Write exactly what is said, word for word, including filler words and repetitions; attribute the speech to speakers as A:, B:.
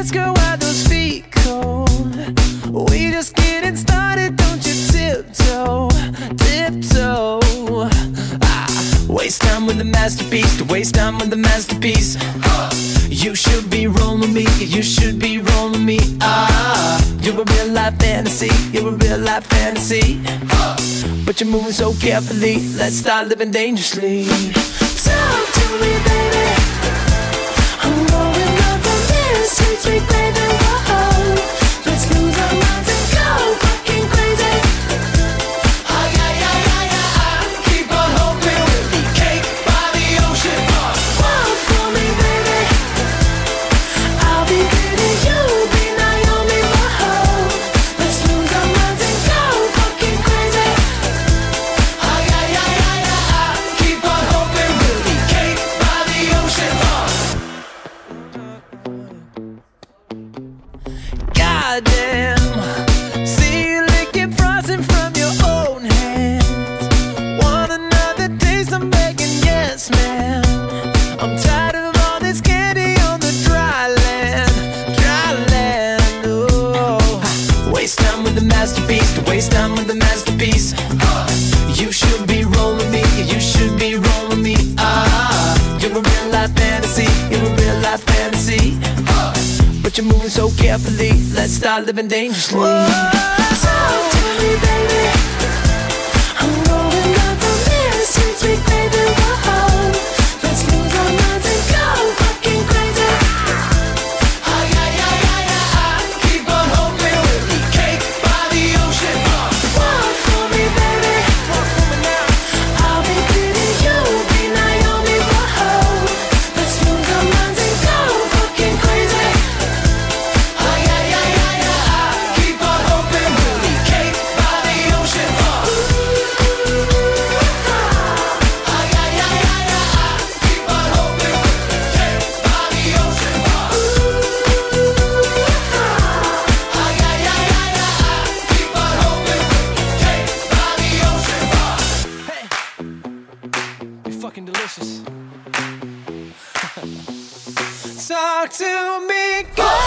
A: dance, girl, why those feet cold? We just getting started, don't you tiptoe, tiptoe. Ah, waste time with the masterpiece, to waste time with the masterpiece. You should be rolling with me, you should be rolling with me. Ah, you're a real life fantasy, you're a real life fantasy. But you're moving so carefully, let's start living dangerously. Talk to me, baby. I'm going up on this sweet, sweet baby. Whoa, let's lose our minds and go fucking crazy.
B: Ay, ay, ay, ay, ay, ay. Keep on hoping we'll be cake by the ocean.
A: Walk for me, baby. I'll be pretty, you'll be Naomi. Whoa, let's lose our minds and go fucking crazy.
B: Ay, ay, ay, ay, ay, ay. Keep on hoping we'll be cake by the ocean.
A: Goddamn, see you licking frosting from your own hands. Want another taste? I'm begging, yes, man. I'm tired of all this candy on the dry land, dry land. Oh, waste time with the masterpiece, to waste time with the masterpiece. You should be rolling with me, you should be rolling with me. Ah, you're a real life fantasy, you're a real life fantasy. But you're moving so carefully, let's start living dangerously. Talk to me, baby. I'm going up on this sweet, sweet baby. Whoa, let's lose our minds and go fucking crazy.
B: Ay, ay, ay, ay, ay, ay. Keep on hoping we'll be cake by the ocean.
A: Walk for me, baby. Walk for me now. I'll be pretty, you'll be Naomi. Whoa, let's lose our minds and go fucking crazy.
B: Ay, ay, ay, ay, ay, ay. Keep on hoping we'll be cake by the ocean. Ay, ay, ay, ay, ay, ay. Keep on hoping we'll be cake by the ocean. Ay, ay, ay, ay, ay, ay. Keep on hoping we'll be cake by the ocean.
A: Hey, you're fucking delicious. Talk to me, girl.